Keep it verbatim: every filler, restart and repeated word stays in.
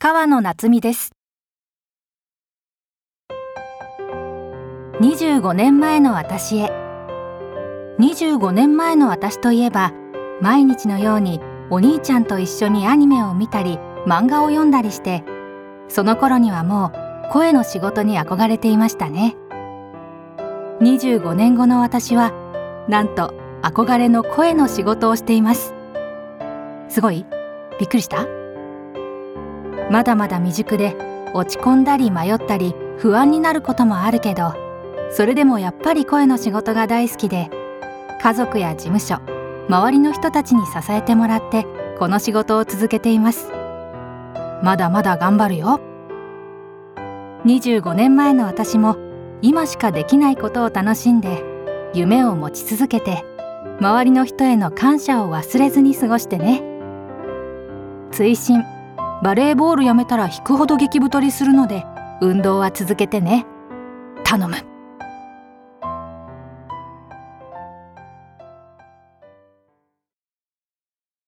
川野夏美です。にじゅうごねんまえの私へ。にじゅうごねんまえの私といえば、毎日のようにお兄ちゃんと一緒にアニメを見たり漫画を読んだりして、その頃にはもう声の仕事に憧れていましたね。にじゅうごねんごの私はなんと憧れの声の仕事をしています。すごい？びっくりした？まだまだ未熟で落ち込んだり迷ったり不安になることもあるけど、それでもやっぱり声の仕事が大好きで、家族や事務所、周りの人たちに支えてもらってこの仕事を続けています。まだまだ頑張るよ。にじゅうごねんまえの私も今しかできないことを楽しんで、夢を持ち続けて、周りの人への感謝を忘れずに過ごしてね。追伸、バレーボールやめたら引くほど激太りするので、運動は続けてね。頼む。